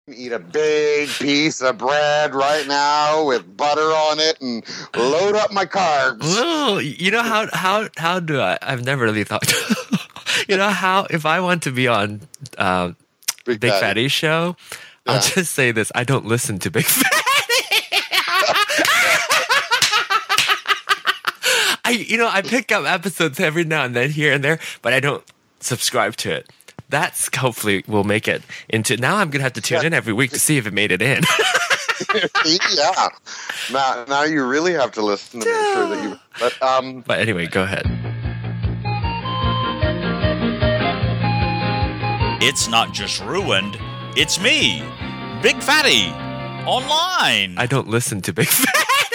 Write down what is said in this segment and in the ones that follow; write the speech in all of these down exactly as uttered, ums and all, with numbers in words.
Eat a big piece of bread right now with butter on it and load up my carbs. Oh, you know how how how do I? I've never really thought. You know how if I want to be on uh, Big, Big Fatty. Fatty's show, Yeah. I'll just say this: I don't listen to Big Fatty. I you know I pick up episodes every now and then here and there, but I don't subscribe to it. That's hopefully will make it into. Now I'm gonna have to tune Yeah. in every week to see if it made it in. Yeah. Now, now you really have to listen to make sure that you. But um, But anyway, go ahead. It's not just ruined, it's me, Big Fatty, online. I don't listen to Big Fatty.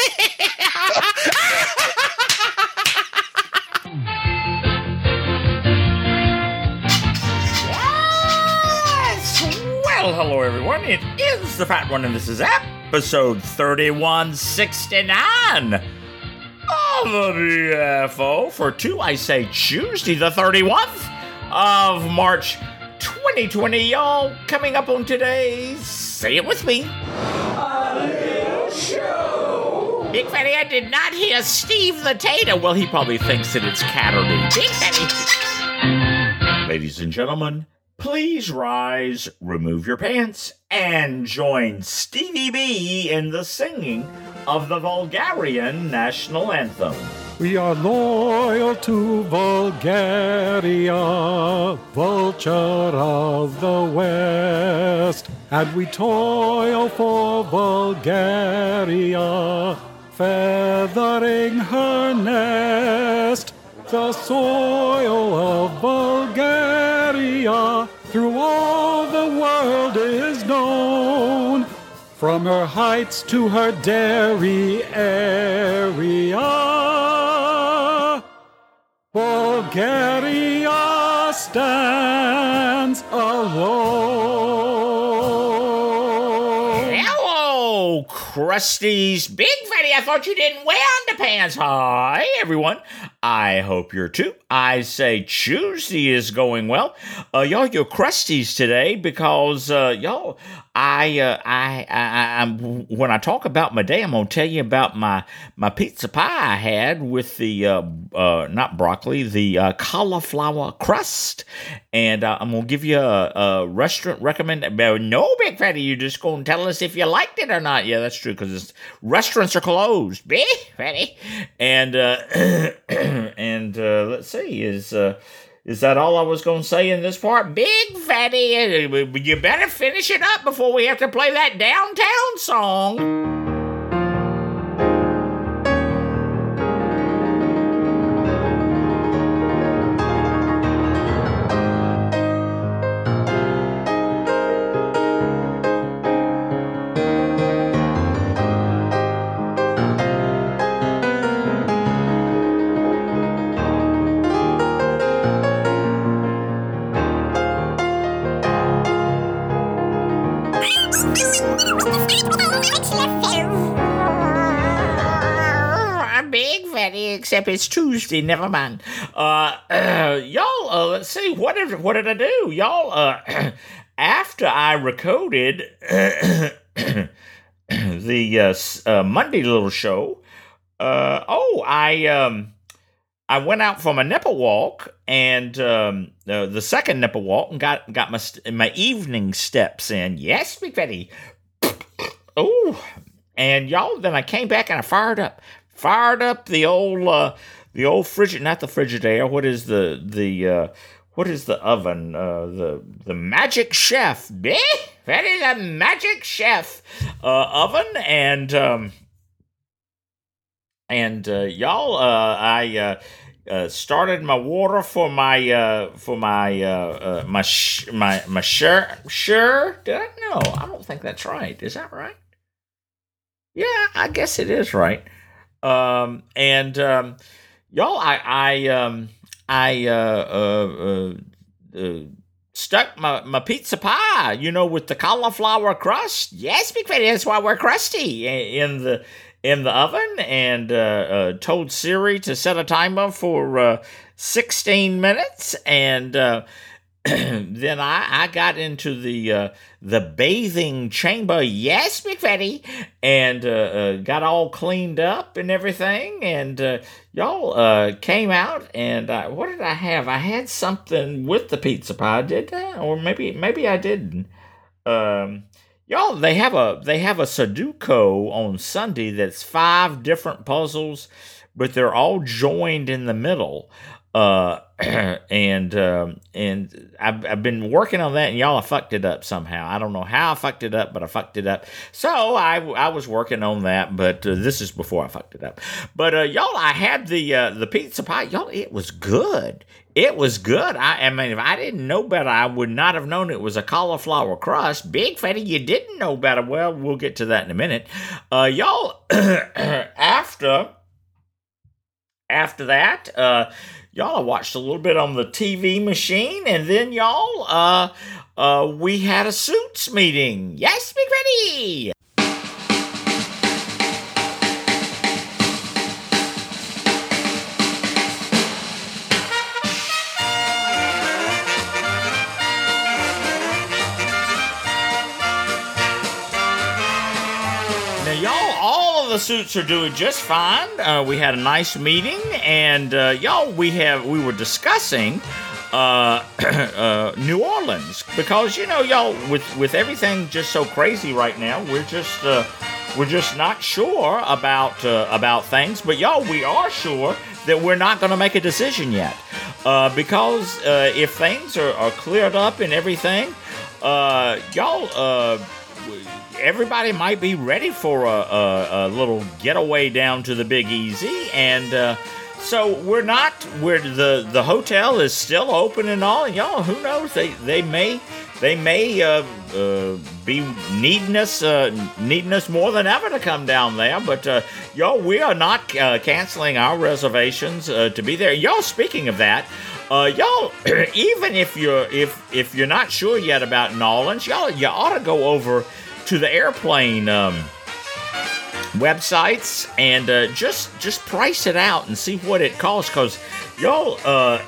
Yes! Well, hello everyone. It is the Fat One, and this is episode thirty-one sixty-nine of the B F O for two, I say Tuesday the thirty-first of March twenty twenty. Y'all, coming up on today's Say It With Me. A little show. Big Fatty, I did not hear Steve the Tater. Well, he probably thinks that it's Catterby. Big Fatty. Ladies and gentlemen, please rise, remove your pants, and join Stevie B in the singing of the Bulgarian national anthem. We are loyal to Bulgaria, vulture of the West, and we toil for Bulgaria, feathering her nest. The soil of Bulgaria through all the world is known, from her heights to her dairy area. Bulgaria stands alone. Hello, Krusties. Big Fatty, I thought you didn't wear underpants. Hi, everyone. I hope you're too. I say Tuesday is going well. Uh, y'all, you're Krusties today because, uh, y'all, I, uh, I, I, I'm, when I talk about my day, I'm going to tell you about my, my pizza pie I had with the, uh, uh, not broccoli, the, uh, cauliflower crust. And, uh, I'm going to give you a, a restaurant recommend. No, Big Fatty, you're just going to tell us if you liked it or not. Yeah, that's true, because restaurants are closed. Big Fatty. And, uh, and, uh, let's see, is, uh, Is that all I was going to say in this part? Big Fatty, you better finish it up before we have to play that downtown song. Big Fatty, except it's Tuesday. Never mind. Uh, uh y'all, uh, let's see. What did what did I do, y'all? Uh, after I recorded the uh, uh, Monday little show, uh, oh, I um, I went out for my nipple walk, and um, uh, the second nipple walk, and got got my my evening steps in. Yes, Big Fatty. Oh, and y'all, then I came back and I fired up. Fired up the old, uh, the old frigid, not the Frigidaire. What is the the uh, what is the oven? Uh, the the Magic Chef. Eh? That is a Magic Chef uh, oven, and um, and uh, y'all, uh, I uh, uh, started my water for my uh, for my uh, uh, my sh- my my sure sure. Did I no? I don't think that's right. Is that right? Yeah, I guess it is right. Um, and, um, y'all, I, I, um, I, uh, uh, uh, uh, stuck my, my pizza pie, you know, with the cauliflower crust. Yes, Big Fatty, that's why we're crusty in the, in the oven, and, uh, uh, told Siri to set a timer for, uh, sixteen minutes, and, uh, then I, I got into the uh, the bathing chamber, yes, Big Fatty, and uh, uh, got all cleaned up and everything, and uh, y'all uh, came out, and uh, what did I have? I had something with the pizza pie, did I? Or maybe maybe I didn't. Um, y'all, they have a they have a Sudoku on Sunday that's five different puzzles, but they're all joined in the middle. Uh, and um, and I've, I've been working on that, and y'all, I fucked it up somehow. I don't know how I fucked it up, but I fucked it up. So I, I was working on that, but uh, this is before I fucked it up. But uh, y'all, I had the uh, the pizza pie. Y'all, it was good. It was good. I, I mean, if I didn't know better, I would not have known it was a cauliflower crust. Big Fatty, you didn't know better. Well, we'll get to that in a minute. Uh, y'all, after after that, uh. Y'all, I watched a little bit on the T V machine, and then y'all, uh, uh, we had a Suits meeting. Yes, Big Fatty! Now, y'all, all of the Suits are doing just fine. Uh, we had a nice meeting, and uh, y'all, we have we were discussing uh, uh, New Orleans because you know, y'all, with with everything just so crazy right now, we're just uh, we're just not sure about uh, about things. But y'all, we are sure that we're not going to make a decision yet uh, because uh, if things are, are cleared up and everything, uh, y'all. Uh, Everybody might be ready for a, a, a little getaway down to the Big Easy, and uh, so we're not. We're the the hotel is still open and all, and y'all, who knows? They they may they may uh, uh, be needing us uh, needing us more than ever to come down there. But uh, y'all, we are not uh, canceling our reservations uh, to be there. Y'all, speaking of that. Uh, y'all, even if you're if if you're not sure yet about New Orleans, y'all, you ought to go over to the airplane um, websites and uh, just just price it out and see what it costs. Cause y'all, uh,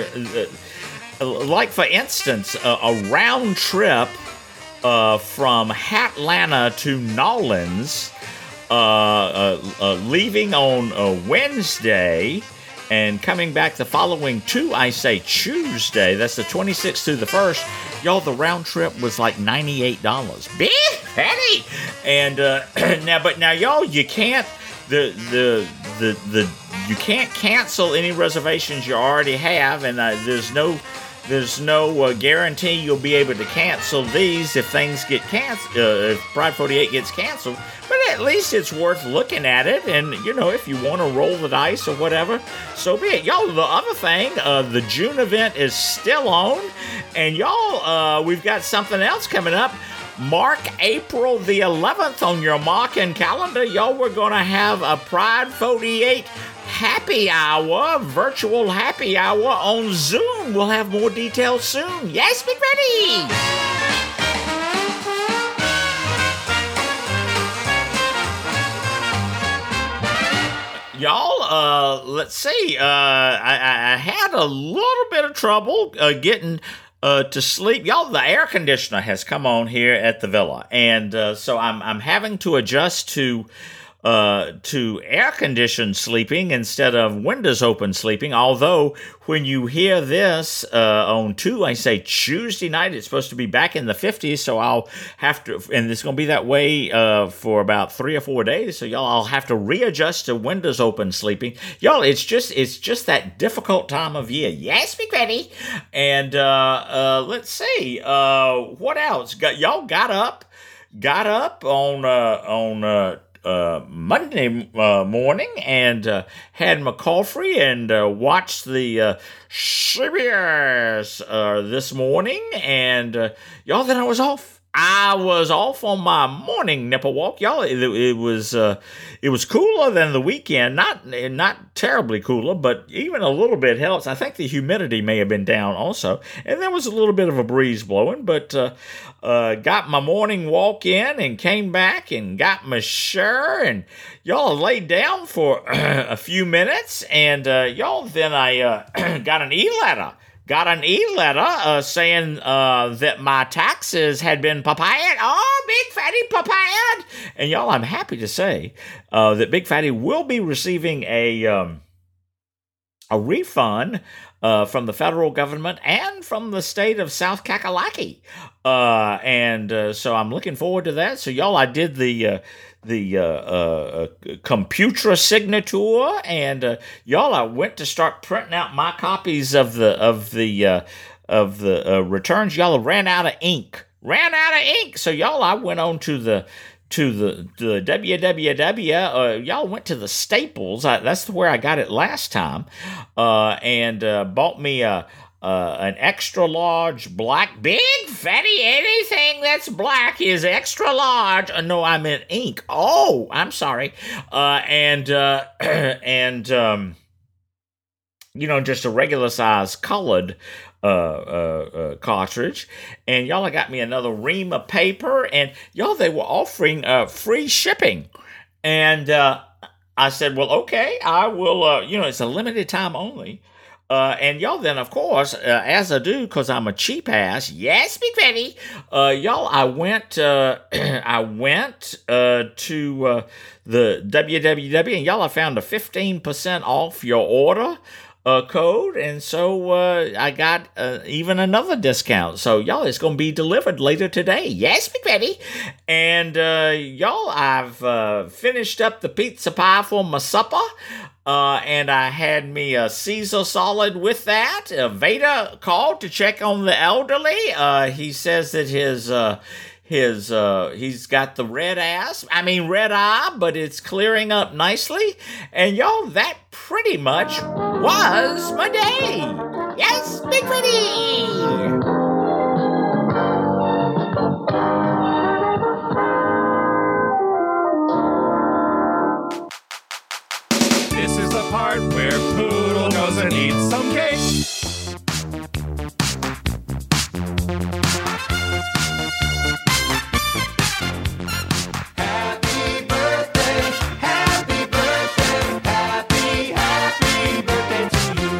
like for instance, uh, a round trip uh, from Atlanta to New Orleans, uh, uh, uh, leaving on a Wednesday. And coming back the following two, I say Tuesday, that's the twenty-sixth through the first, y'all, the round trip was like ninety-eight dollars. Big Fatty! And uh, now, but now, y'all, you can't, the, the, the, the, you can't cancel any reservations you already have, and uh, there's no, there's no uh, guarantee you'll be able to cancel these if things get canceled, uh, if Pride forty-eight gets canceled. But at least it's worth looking at it, and, you know, if you want to roll the dice or whatever, so be it. Y'all, the other thing, uh, the June event is still on, and y'all, uh, we've got something else coming up. Mark April the eleventh on your marking calendar. Y'all, we're going to have a Pride forty-eight happy hour, virtual happy hour on Zoom. We'll have more details soon. Yes, Big Ready! Y'all, uh, let's see, uh, I, I had a little bit of trouble uh, getting uh, to sleep. Y'all, the air conditioner has come on here at the villa, and uh, so I'm I'm having to adjust to uh, to air-conditioned sleeping instead of windows open sleeping, although when you hear this uh, on two, I say Tuesday night, it's supposed to be back in the fifties, so I'll have to, and it's going to be that way uh, for about three or four days, so y'all, I'll have to readjust to windows open sleeping. Y'all, it's just it's just that difficult time of year. Yes, Big Ready. And uh, uh, let's see, uh, what else? Got, y'all got up, got up on, uh, on, uh, Uh, Monday uh, morning and uh, had my coffee and uh, watched the uh, C B S uh, this morning, and uh, y'all, then I was off. I was off on my morning nipple walk, y'all. It, it was uh, it was cooler than the weekend, not not terribly cooler, but even a little bit helps. I think the humidity may have been down also, and there was a little bit of a breeze blowing. But uh, uh, got my morning walk in and came back and got my shirt, and y'all laid down for a few minutes, and uh, y'all then I uh, got an e-letter. got an e-letter uh, saying uh, that my taxes had been prepared. Oh, Big Fatty prepared. And y'all, I'm happy to say uh, that Big Fatty will be receiving a um, a refund uh, from the federal government and from the state of South Kakalaki. Uh, and uh, so I'm looking forward to that. So y'all, I did the uh, the uh, uh, computer signature, and uh, y'all, I went to start printing out my copies of the of the uh, of the uh, returns. Y'all ran out of ink, ran out of ink. So y'all, I went on to the to the the W W W. Uh, y'all went to the Staples. I, that's where I got it last time, uh, and uh, bought me a. Uh, an extra large black Big Fatty. Anything that's black is extra large. Uh, no, I meant ink. Oh, I'm sorry. Uh, and uh, and um, you know, just a regular size colored uh, uh, uh, cartridge. And y'all, I got me another ream of paper. And y'all, they were offering uh, free shipping. And uh, I said, well, okay, I will. Uh, you know, it's a limited time only. Uh, and y'all, then, of course, uh, as I do, because I'm a cheap ass, yes, Big Fatty, uh, y'all, I went, uh, I went, uh, to, uh, the W W W, and y'all, I found a fifteen percent off your order, uh, code, and so, uh, I got, uh, even another discount. So, y'all, it's gonna be delivered later today. Yes, Big Fatty. And, uh, y'all, I've, uh, finished up the pizza pie for my supper. Uh, and I had me a Caesar salad with that. Uh, Veda called to check on the elderly. Uh, he says that his uh, his uh, he's got the red ass. I mean red eye, but it's clearing up nicely. And y'all, that pretty much was my day. Yes, Big Fatty. Part where Poodle goes and eats some cake. Happy birthday, happy birthday, happy, happy birthday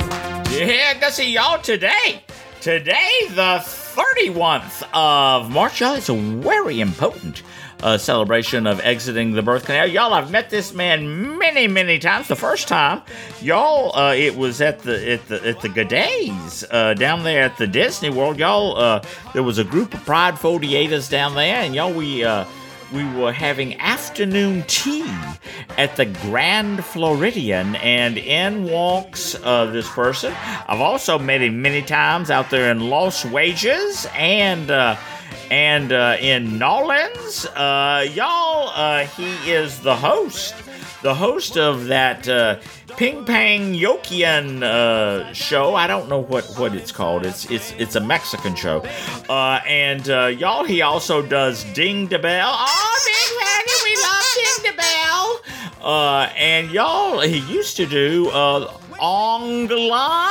to you. Yeah, good to see y'all today. Today, the thirty-first of March. Y'all, it's a very important Uh, celebration of exiting the birth canal. Y'all, I've met this man many, many times. The first time, y'all, uh, it was at the at the at the G'days uh, down there at the Disney World. Y'all, uh, there was a group of Pride forty-eighters down there, and y'all, we uh, we were having afternoon tea at the Grand Floridian, and in walks uh, this person. I've also met him many times out there in Los Wages and. Uh, And uh, in Nolans, uh, y'all, uh, he is the host, the host of that uh, Ping Pang Yokian uh, show. I don't know what, what it's called. It's it's it's a Mexican show. Uh, and uh, y'all, he also does Ding the Bell. Oh, Big Fatty, we love Ding the Bell. Uh, and y'all, he used to do uh, On the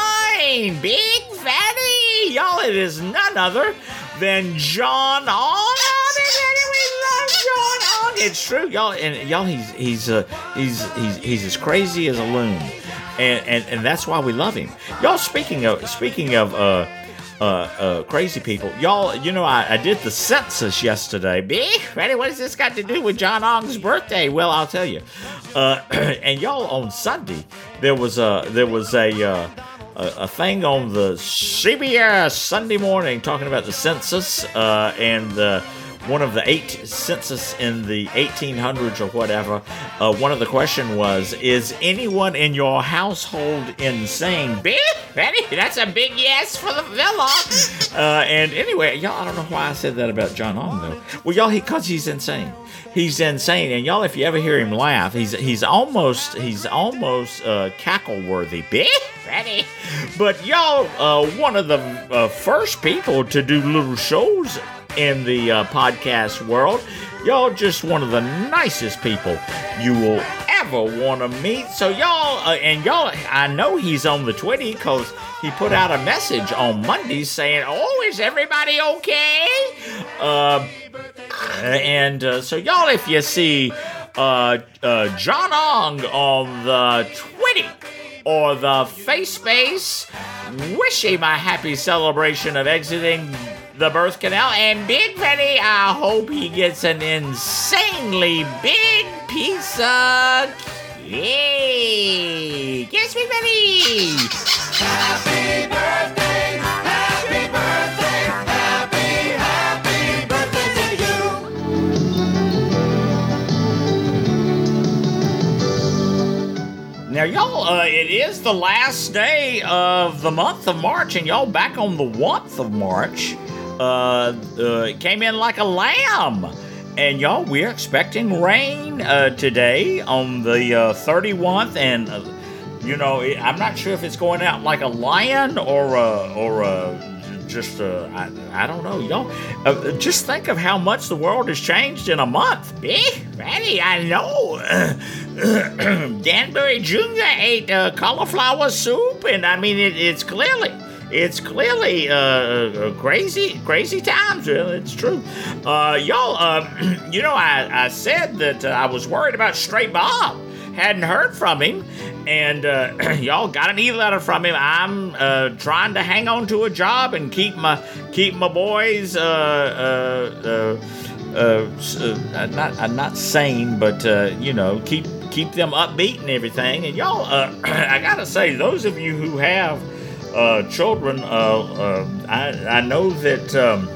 Line, Big Fatty. Y'all, it is none other than John Ong. We love John Ong. It's true, y'all, and y'all, he's he's uh, he's he's he's as crazy as a loon, and and and that's why we love him. Y'all, speaking of speaking of uh uh uh crazy people, y'all, you know, I, I did the census yesterday. Big Fatty, what has this got to do with John Ong's birthday? Well, I'll tell you. Uh, and y'all, on Sunday there was a there was a. Uh, A, a thing on the C B S Sunday morning talking about the census uh, and uh, one of the eight census in the eighteen hundreds or whatever. Uh, one of the question was, is anyone in your household insane? Big Fatty, that's a big yes for the villa. Uh, and anyway, y'all, I don't know why I said that about John Ong, though. Well, y'all, he, cause he's insane. He's insane, and y'all, if you ever hear him laugh, he's he's almost he's almost uh, cackle worthy. Big Fatty, but y'all, uh, one of the uh, first people to do little shows in the uh, podcast world. Y'all, just one of the nicest people you will ever want to meet. So y'all, uh, and y'all, I know he's on the Twitty because he put out a message on Monday saying, "Oh, is everybody okay?" Uh. And uh, so, y'all, if you see uh, uh, John Ong on the Twitty or the Face Space, wish him a happy celebration of exiting the birth canal. And Big Fatty, I hope he gets an insanely big piece of cake. Yes, Big Fatty. Happy birthday, happy birthday, happy, happy birthday to you. Now, y'all, uh, it is the last day of the month of March, and y'all back on the month of March. Uh, uh, it came in like a lamb. And y'all, we're expecting rain uh, today on the uh, thirty-first, and uh, you know, it, I'm not sure if it's going out like a lion or uh, or uh, just uh, I, I don't know, y'all. Uh, just think of how much the world has changed in a month. Big Fatty, I know. Danbury Junior ate uh, cauliflower soup, and I mean, it, it's clearly. It's clearly uh, crazy, crazy times. Well, it's true. Uh, y'all, uh, you know, I, I said that uh, I was worried about Straight Bob. Hadn't heard from him. And uh, y'all got an e-letter from him. I'm uh, trying to hang on to a job and keep my keep my boys uh, uh, uh, uh, uh, not uh, not sane, but uh, you know, keep keep them upbeat and everything. And y'all, uh, I gotta say, those of you who have Uh, children, uh, uh, I, I know that um,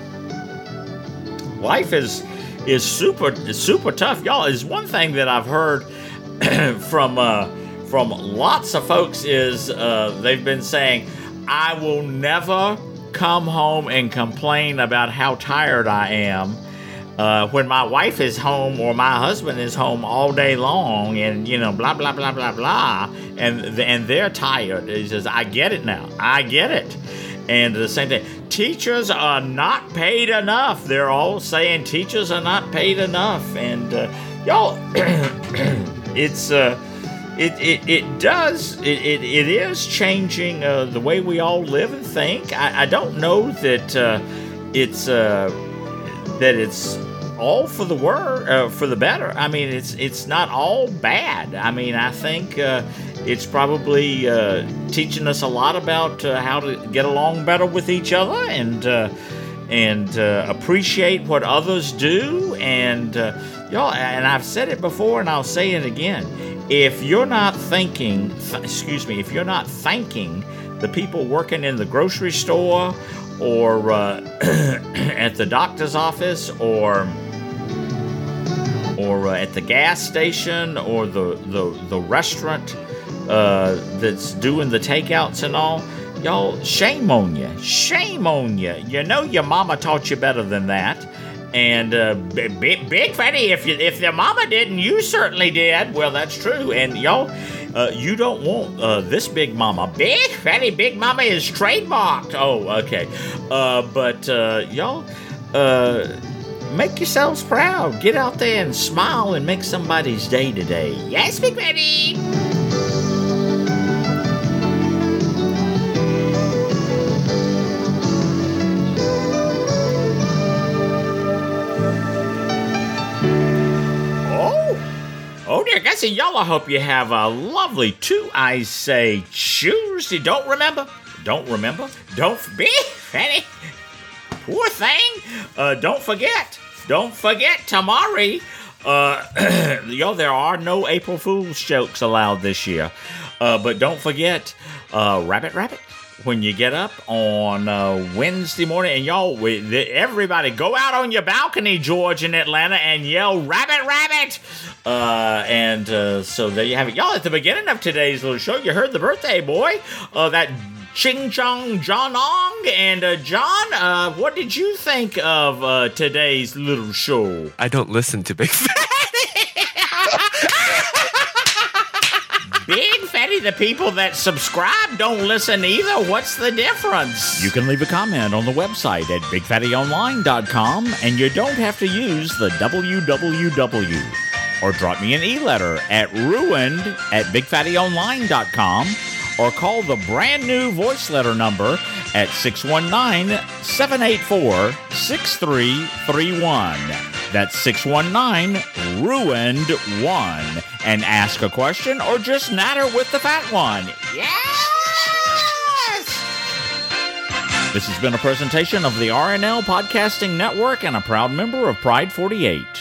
life is is super is super tough, y'all. Is one thing that I've heard from uh, from lots of folks is uh, they've been saying, I will never come home and complain about how tired I am uh, when my wife is home or my husband is home all day long, and you know, blah blah blah blah blah, and and they're tired. He says, I get it now. I get it. And the same thing, teachers are not paid enough. They're all saying teachers are not paid enough, and uh, y'all, it's uh, it it it does it it, it is changing uh, the way we all live and think. I, I don't know that uh, it's. Uh, that it's all for the wor- uh, for the better. I mean, it's it's not all bad. I mean, I think uh, it's probably uh, teaching us a lot about uh, how to get along better with each other and uh, and uh, appreciate what others do. And uh, y'all, and I've said it before, and I'll say it again. If you're not thinking, th- excuse me, if you're not thanking the people working in the grocery store, or uh, at the doctor's office, or or uh, at the gas station, or the the, the restaurant uh, that's doing the takeouts and all, y'all, shame on you. Shame on you. You know your mama taught you better than that. And uh, big, big Fatty, if you, if their mama didn't, you certainly did. Well, that's true. And y'all, uh, you don't want uh, this Big Mama. Big Fatty Big Mama is trademarked. Oh, okay. Uh, but uh, y'all, uh, make yourselves proud. Get out there and smile and make somebody's day today. Yes, Big Fatty. Oh, dear Gussie, y'all, I hope you have a lovely two, I say, Tuesday. Don't remember, don't remember, don't be Fatty. Poor thing. Uh, don't forget, don't forget, tomorrow, uh, y'all, there are no April Fool's jokes allowed this year. Uh, but don't forget, uh, Rabbit Rabbit. When you get up on uh, Wednesday morning, and y'all, we, the, everybody go out on your balcony, George, in Atlanta, and yell, Rabbit, Rabbit! Uh, and uh, so there you have it. Y'all, at the beginning of today's little show, you heard the birthday boy, uh, that Ching Chong John Ong. And uh, John, uh, what did you think of uh, today's little show? I don't listen to Big Fatty. Big Fatty, the people that subscribe don't listen either. What's the difference? You can leave a comment on the website at big fatty online dot com, and you don't have to use the W W W. Or drop me an e-letter at ruined at big fatty online dot com, or call the brand new voice letter number at six one nine, seven eight four, six three three one. That's six one nine, ruined one. And ask a question or just natter with the fat one. Yes! This has been a presentation of the R N L Podcasting Network and a proud member of Pride forty-eight.